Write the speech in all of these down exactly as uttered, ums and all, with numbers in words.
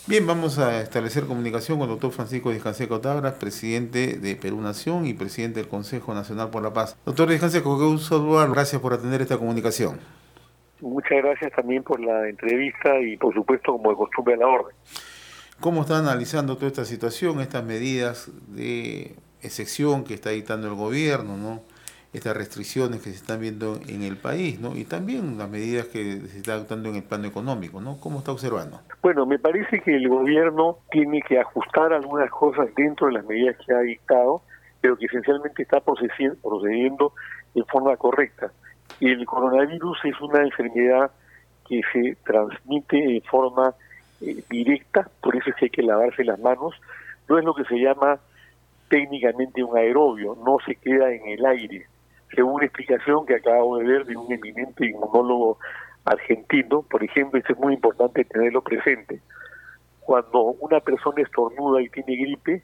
Bien, vamos a establecer comunicación con el doctor Francisco Discanseco Tabras, presidente de Perú Nación y presidente del Consejo Nacional por la Paz. Doctor Discanseco, qué gusto saludarlo. Gracias por atender esta comunicación. Muchas gracias también por la entrevista y por supuesto como de costumbre a la orden. ¿Cómo está analizando toda esta situación, estas medidas de excepción que está dictando el gobierno, ¿no? Estas restricciones que se están viendo en el país, ¿no? Y también las medidas que se están adoptando en el plano económico, ¿no? ¿Cómo está observando? Bueno, me parece que el gobierno tiene que ajustar algunas cosas dentro de las medidas que ha dictado, pero que esencialmente está procediendo en forma correcta. El coronavirus es una enfermedad que se transmite en forma eh, directa, por eso es que hay que lavarse las manos. No es lo que se llama técnicamente un aerobio, no se queda en el aire. Según una explicación que acabo de ver de un eminente inmunólogo argentino, por ejemplo, esto es muy importante tenerlo presente. Cuando una persona estornuda y tiene gripe,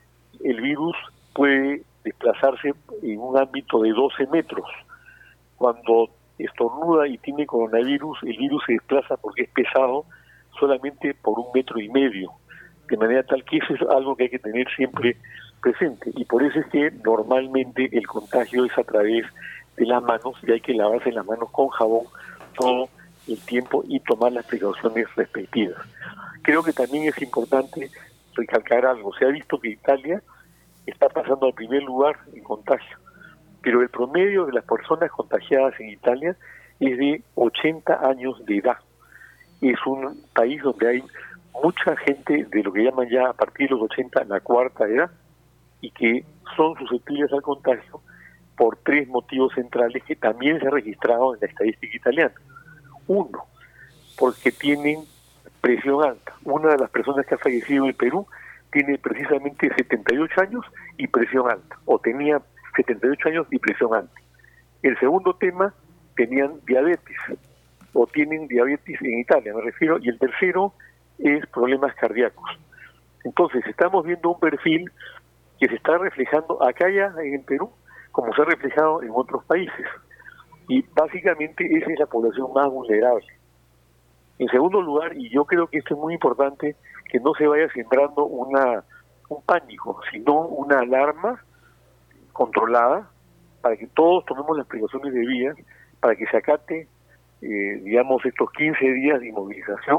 el virus puede desplazarse en un ámbito de doce metros. Cuando estornuda y tiene coronavirus, el virus se desplaza porque es pesado solamente por un metro y medio, de manera tal que eso es algo que hay que tener siempre presente, y por eso es que normalmente el contagio es a través de las manos y hay que lavarse las manos con jabón todo el tiempo y tomar las precauciones respectivas. Creo que también es importante recalcar algo. Se ha visto que Italia está pasando al primer lugar en contagio, pero el promedio de las personas contagiadas en Italia es de ochenta años de edad. Es un país donde hay mucha gente de lo que llaman ya a partir de los ochenta la cuarta edad y que son susceptibles al contagio por tres motivos centrales que también se han registrado en la estadística italiana. Uno, porque tienen presión alta. Una de las personas que ha fallecido en Perú tiene precisamente setenta y ocho años y presión alta, o tenía setenta y ocho años y presión alta. El segundo tema, tenían diabetes, o tienen diabetes en Italia, me refiero, y el tercero es problemas cardíacos. Entonces, estamos viendo un perfil que se está reflejando acá ya en Perú, como se ha reflejado en otros países. Y básicamente esa es la población más vulnerable. En segundo lugar, y yo creo que esto es muy importante, que no se vaya sembrando una un pánico, sino una alarma controlada para que todos tomemos las precauciones debidas, para que se acate, eh, digamos, estos quince días de inmovilización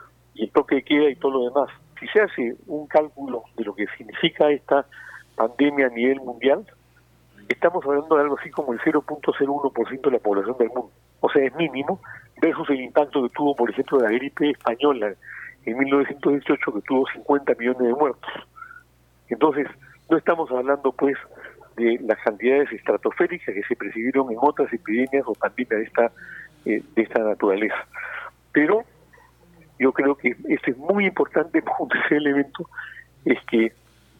y el toque de queda y todo lo demás. Si se hace un cálculo de lo que significa esta pandemia a nivel mundial, estamos hablando de algo así como el cero punto cero uno por ciento de la población del mundo. O sea, es mínimo versus el impacto que tuvo, por ejemplo, la gripe española en mil novecientos dieciocho, que tuvo cincuenta millones de muertos. Entonces, no estamos hablando, pues, de las cantidades estratosféricas que se percibieron en otras epidemias o pandemias de esta, eh, de esta naturaleza. Pero yo creo que esto es muy importante, un tercer elemento, es que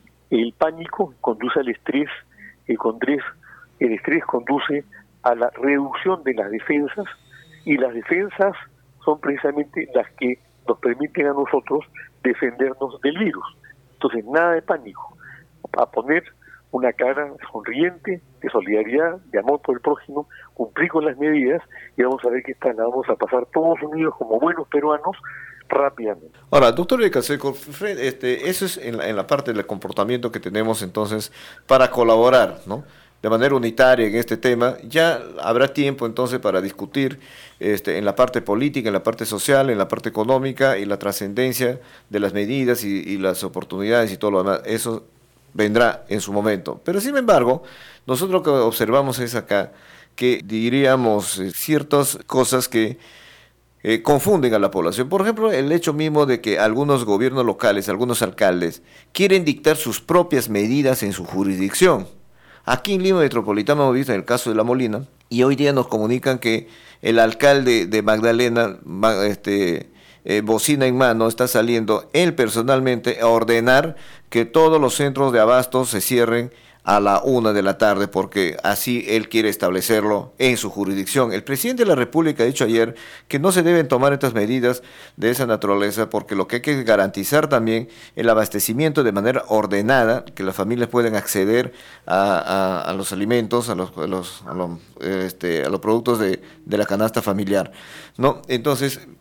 el pánico conduce al estrés, el, condres, el estrés conduce a la reducción de las defensas, y las defensas son precisamente las que nos permiten a nosotros defendernos del virus. Entonces, nada de pánico, a poner una cara sonriente, de solidaridad, de amor por el prójimo, cumplir con las medidas, y vamos a ver que esta la vamos a pasar todos unidos como buenos peruanos rápidamente. Ahora, doctor Discanseco, este, eso es en la, en la parte del comportamiento que tenemos entonces para colaborar, ¿no?, de manera unitaria en este tema. Ya habrá tiempo entonces para discutir este, en la parte política, en la parte social, en la parte económica y la trascendencia de las medidas y, y las oportunidades y todo lo demás. Eso vendrá en su momento. Pero sin embargo, nosotros lo que observamos es acá que diríamos eh, ciertas cosas que Eh, confunden a la población. Por ejemplo, el hecho mismo de que algunos gobiernos locales, algunos alcaldes, quieren dictar sus propias medidas en su jurisdicción. Aquí en Lima Metropolitana hemos visto en el caso de La Molina, y hoy día nos comunican que el alcalde de Magdalena, este, eh, bocina en mano, está saliendo él personalmente a ordenar que todos los centros de abasto se cierren a la una de la tarde, porque así él quiere establecerlo en su jurisdicción. El presidente de la República ha dicho ayer que no se deben tomar estas medidas de esa naturaleza, porque lo que hay que garantizar también el abastecimiento de manera ordenada, que las familias puedan acceder a, a, a los alimentos, a los, a los, a los, este, a los productos de, de la canasta familiar, ¿no? Entonces,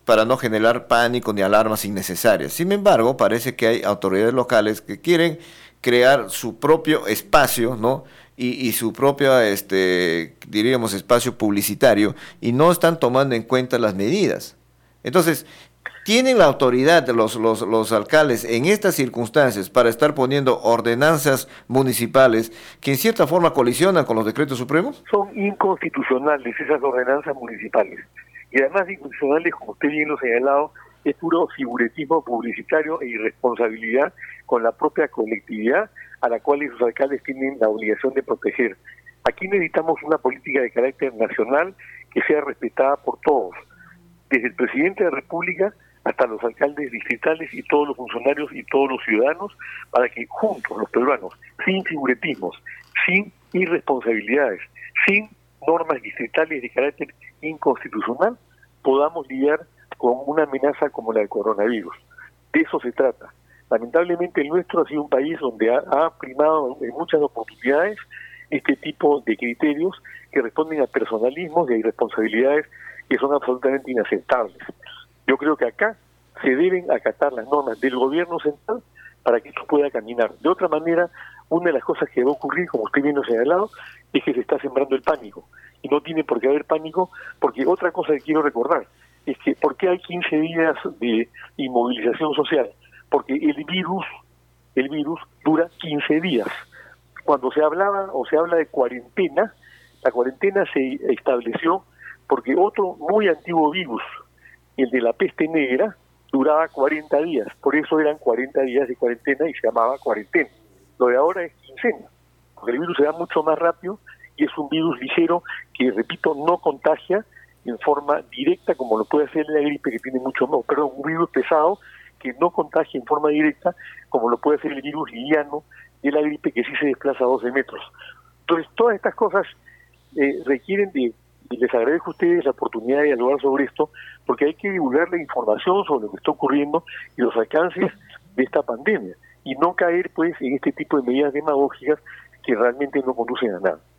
para no generar pánico ni alarmas innecesarias. Sin embargo, parece que hay autoridades locales que quieren crear su propio espacio, ¿no? Y, y su propio, este, diríamos, espacio publicitario, y no están tomando en cuenta las medidas. Entonces, ¿tienen la autoridad los, los, los alcaldes en estas circunstancias para estar poniendo ordenanzas municipales que en cierta forma colisionan con los decretos supremos? Son inconstitucionales esas ordenanzas municipales. Y además inconstitucionales, como usted bien lo ha señalado, es puro figuretismo publicitario e irresponsabilidad con la propia colectividad a la cual esos alcaldes tienen la obligación de proteger. Aquí necesitamos una política de carácter nacional que sea respetada por todos, desde el presidente de la República hasta los alcaldes distritales y todos los funcionarios y todos los ciudadanos, para que juntos los peruanos, sin figuretismos, sin irresponsabilidades, sin normas distritales de carácter inconstitucional, podamos lidiar con una amenaza como la del coronavirus. De eso se trata. Lamentablemente el nuestro ha sido un país donde ha, ha primado en muchas oportunidades este tipo de criterios que responden a personalismos y a irresponsabilidades que son absolutamente inaceptables. Yo creo que acá se deben acatar las normas del gobierno central para que esto pueda caminar. De otra manera, una de las cosas que va a ocurrir, como usted bien lo ha señalado, es que se está sembrando el pánico. Y no tiene por qué haber pánico, porque otra cosa que quiero recordar es que ¿por qué hay quince días de inmovilización social? Porque el virus, el virus dura quince días. Cuando se hablaba o se habla de cuarentena, la cuarentena se estableció porque otro muy antiguo virus, el de la peste negra, duraba cuarenta días. Por eso eran cuarenta días de cuarentena y se llamaba cuarentena. Lo de ahora es quincena, porque el virus se da mucho más rápido y es un virus ligero que, repito, no contagia en forma directa como lo puede hacer la gripe, que tiene mucho más, perdón, un virus pesado que no contagia en forma directa como lo puede hacer el virus liviano de la gripe, que sí se desplaza a doce metros. Entonces, todas estas cosas eh, requieren de, y les agradezco a ustedes la oportunidad de dialogar sobre esto, porque hay que divulgar la información sobre lo que está ocurriendo y los alcances de esta pandemia, y no caer pues en este tipo de medidas demagógicas que realmente no conducen a nada.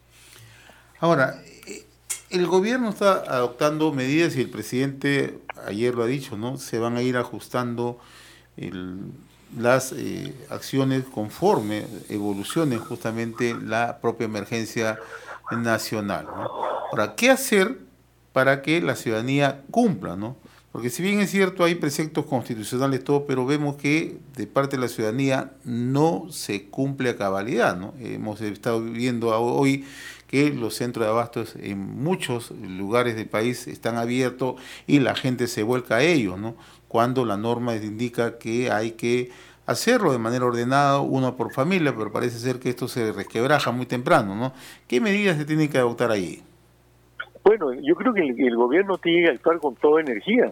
Ahora, el gobierno está adoptando medidas y el presidente ayer lo ha dicho, ¿no? Se van a ir ajustando el, las eh, acciones conforme evolucione justamente la propia emergencia nacional, ¿no? Ahora, ¿qué hacer para que la ciudadanía cumpla, ¿no? Porque si bien es cierto, hay preceptos constitucionales, todo, pero vemos que de parte de la ciudadanía no se cumple a cabalidad, ¿no? Hemos estado viendo hoy que los centros de abastos en muchos lugares del país están abiertos y la gente se vuelca a ellos, ¿no? Cuando la norma indica que hay que hacerlo de manera ordenada, uno por familia, pero parece ser que esto se resquebraja muy temprano, ¿no? ¿Qué medidas se tienen que adoptar ahí? Bueno, yo creo que el, el gobierno tiene que actuar con toda energía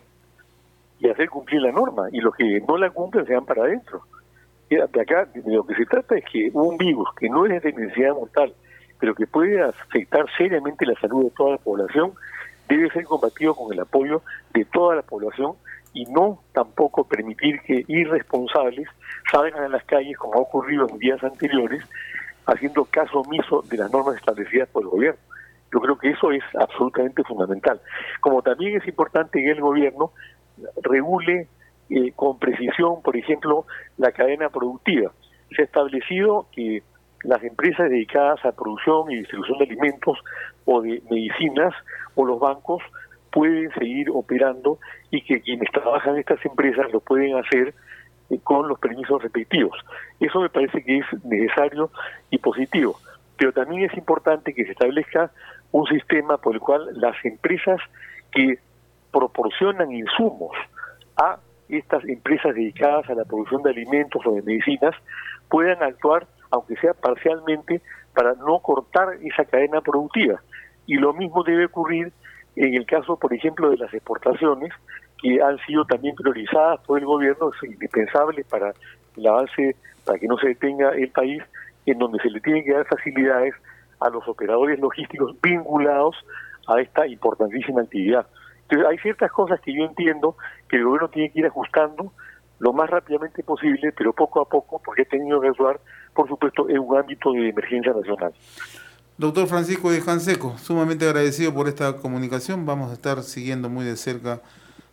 y hacer cumplir la norma, y los que no la cumplen se van para adentro. De acá, de lo que se trata es que un virus que no es de necesidad mortal, pero que puede afectar seriamente la salud de toda la población, debe ser combatido con el apoyo de toda la población y no tampoco permitir que irresponsables salgan a las calles, como ha ocurrido en días anteriores, haciendo caso omiso de las normas establecidas por el gobierno. Yo creo que eso es absolutamente fundamental. Como también es importante que el gobierno regule eh, con precisión, por ejemplo, la cadena productiva. Se ha establecido que las empresas dedicadas a producción y distribución de alimentos o de medicinas o los bancos pueden seguir operando y que quienes trabajan en estas empresas lo pueden hacer eh, con los permisos respectivos. Eso me parece que es necesario y positivo. Pero también es importante que se establezca un sistema por el cual las empresas que proporcionan insumos a estas empresas dedicadas a la producción de alimentos o de medicinas puedan actuar, aunque sea parcialmente, para no cortar esa cadena productiva. Y lo mismo debe ocurrir en el caso, por ejemplo, de las exportaciones, que han sido también priorizadas por el gobierno, es indispensable para el avance, para que no se detenga el país, en donde se le tienen que dar facilidades a los operadores logísticos vinculados a esta importantísima actividad. Entonces, hay ciertas cosas que yo entiendo que el gobierno tiene que ir ajustando lo más rápidamente posible, pero poco a poco, porque ha tenido que actuar, por supuesto, en un ámbito de emergencia nacional. Doctor Francisco de Canseco, sumamente agradecido por esta comunicación. Vamos a estar siguiendo muy de cerca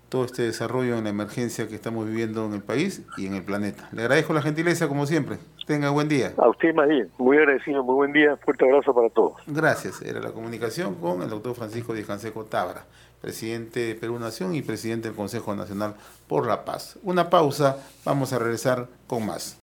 todo este desarrollo en la emergencia que estamos viviendo en el país y en el planeta. Le agradezco la gentileza, como siempre. Tenga buen día. A usted más bien. Muy agradecido, muy buen día. Fuerte abrazo para todos. Gracias. Era la comunicación con el doctor Francisco Díaz Canseco Tábara, presidente de Perú Nación y presidente del Consejo Nacional por la Paz. Una pausa, vamos a regresar con más.